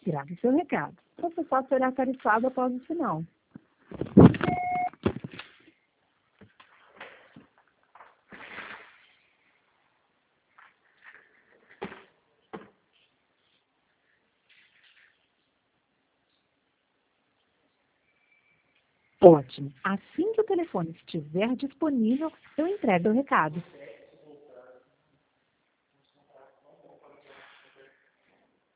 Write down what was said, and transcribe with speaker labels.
Speaker 1: Grave seu recado. Você só será tarifado após o sinal. Ótimo. Assim que o telefone estiver disponível, eu entrego o recado.